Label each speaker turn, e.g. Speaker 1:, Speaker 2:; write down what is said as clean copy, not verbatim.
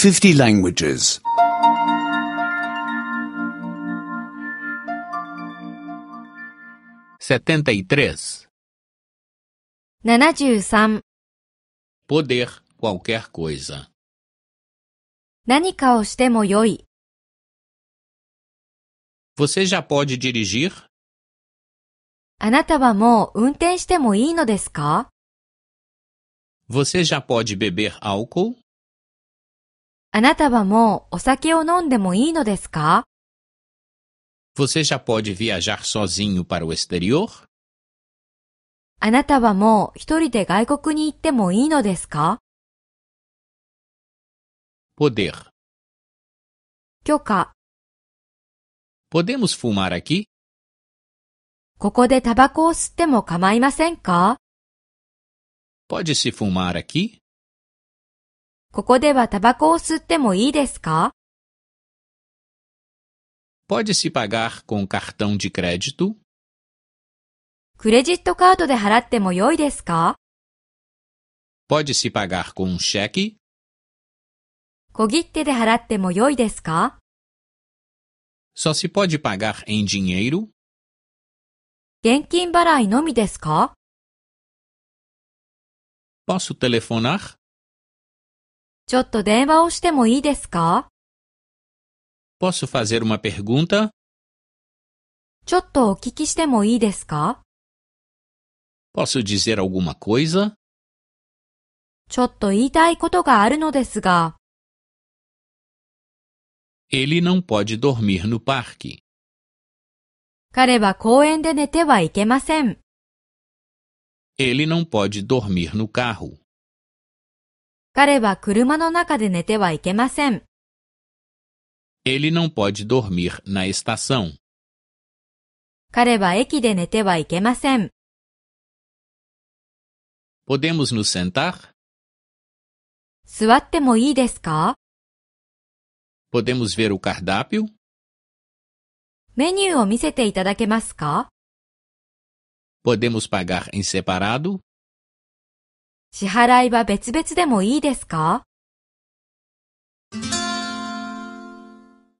Speaker 1: 50 languages.
Speaker 2: 73.
Speaker 3: 73.
Speaker 2: Poder qualquer coisa.
Speaker 3: 何かをしてもよい。
Speaker 2: Você já pode dirigir?
Speaker 3: あなたはもう運転してもいいのですか？
Speaker 2: Você já pode beber álcool?
Speaker 3: あなたはもうお酒を飲んでもいいのですか？
Speaker 2: Você já pode viajar sozinho para o exterior?
Speaker 3: あなたはもう一人で外国に行ってもいいのですか？
Speaker 2: Poder.
Speaker 3: 許可。
Speaker 2: Podemos fumar aqui?
Speaker 3: ここでタバコを吸っても構いませんか？
Speaker 2: Pode-se fumar aqui?
Speaker 3: ここではタバコを吸ってもいいですか？
Speaker 2: Pode-se pagar com cartão de crédito?
Speaker 3: クレジットカードで払ってもよいですか？
Speaker 2: Pode-se pagar com cheque?
Speaker 3: 小切手で払ってもよいですか？
Speaker 2: Só se pode pagar em dinheiro?
Speaker 3: 現金払いのみですか？
Speaker 2: Posso telefonar?
Speaker 3: ちょっと電話をしてもいいですか？
Speaker 2: Posso fazer uma pergunta?
Speaker 3: ちょっとお聞きしてもいいですか？
Speaker 2: Posso dizer alguma coisa?
Speaker 3: ちょっと言いたいことがあるのですが、
Speaker 2: Ele não pode dormir no parque.
Speaker 3: 彼は公園で寝てはいけません。
Speaker 2: Ele não pode dormir no carro.
Speaker 3: 彼は車の中で寝てはいけません。
Speaker 2: Ele não pode dormir na estação.
Speaker 3: 彼は駅で寝てはいけません。
Speaker 2: Podemos nos sentar?
Speaker 3: 座ってもいいですか？
Speaker 2: Podemos ver o cardápio?
Speaker 3: メニューを見せていただけますか？
Speaker 2: Podemos pagar em separado?
Speaker 3: 支払いは別々でもいいですか？